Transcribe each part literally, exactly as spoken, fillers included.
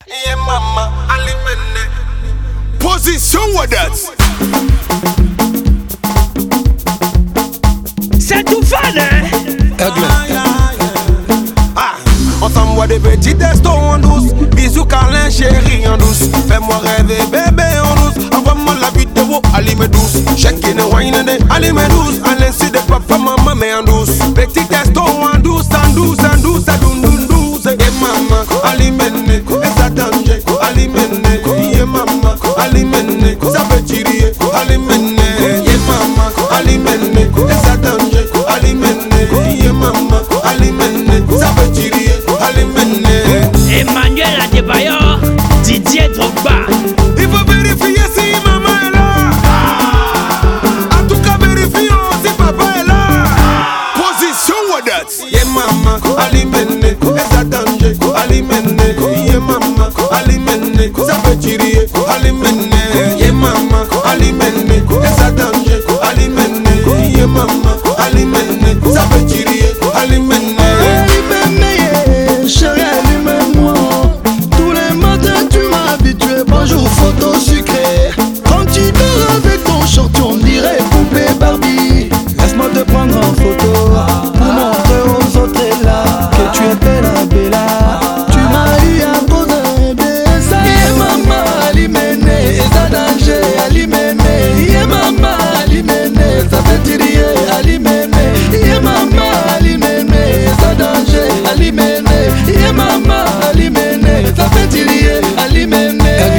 Yeah, mama, alimene. Position what that? C'est tout fan, hein? Aigle. Ah, on t'envoie des petits textos en douce. Bisous, câlin, chérie en douce. Fais-moi rêver, bébé en douce. Envoie-moi la vidéo, allumez douce. Chacun est wine and allumez douce. À l'insu de papa, maman, mais en douce. Petit texto en douce, en douce, en douce, en douce, douce, douce. Et maman, allumez, et ça danger, allumez, et maman, allumez, ça peut tirer, allumez, et maman, allumez, et ça danger, allumez, et maman, allumez, ça peut tirer, allumez. Emmanuel Adebayor, Didier Drogba. Il faut vérifier si maman est là. En tout cas, vérifions si papa est là. Position what that? Yeah, maman, allumez, et ça danger, allumez, yeah, maman, allumez, ça peut tirer, allumez, yeah, maman, allumez, et ça danger, allumez, yeah, maman, allumez, ça peut tirer, allumez. Chérie, allume-moi. Tous les matins tu m'as habitué. Bonjour photo sucrée. Quand tu dors avec ton short, on dirait poupée Barbie. Laisse-moi te prendre en photo pour montrer aux autres là que tu es bella bella. Tu m'as eu à cause d'un dessin. Yeah maman, alimene, ça danger, alimene. Yeah maman, alimene, ça fait tirer, alimene. Yeah maman, alimene, ça danger, alimene. Yeah maman, alimene, ça fait tirer, alimene.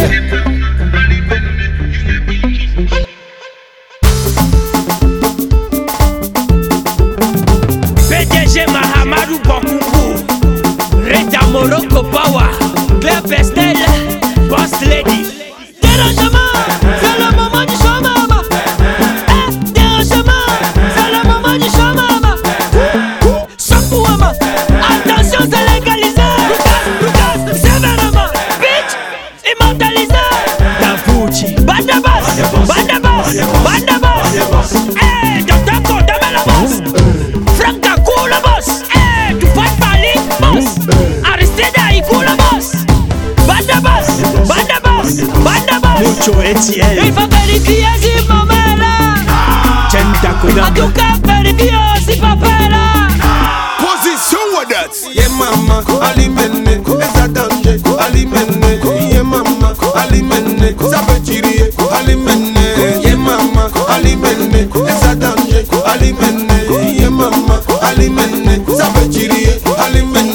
P D G Mahamadou Bokungu, Reda Morocco Power, Claire Pestel, Boss Lady. Dérangement, c'est le moment du show, maman. Eh, dérangement, c'est le moment du show, maman. Chapeau, maman. Attention, c'est légalisé. Lucas, Lucas, sévèrement. Bitch, immortalisé. Davuchi, Bandabas, Bandabas, Bandabas. Eh, docteur Condamé la boss. Franck Kakou la boss. Eh, Tupac Bali, boss. Aristide Aikou la boss. Bandabas, Bandabas, Bandabas. Mucho Etienne. Il faut vérifier si maman est là. Chenta En Kodam. tout cas, vérifier si papa est là. Position what that? Yeah, maman, allumez, et ça danger, allumez, yeah, maman, allumez, ça peut tirer, allumez, yeah, maman, allumez, et ça danger, allumez, yeah, maman, allumez, ça peut tirer, allumez.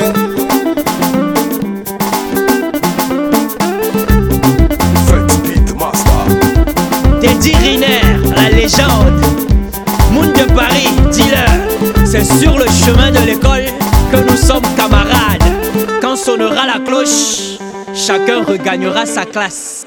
French Beat Master. Teddy Riner, la légende. Monde de Paris, dealer. C'est sur le chemin de l'école que nous sommes camarades. Quand sonnera la cloche, chacun regagnera sa classe.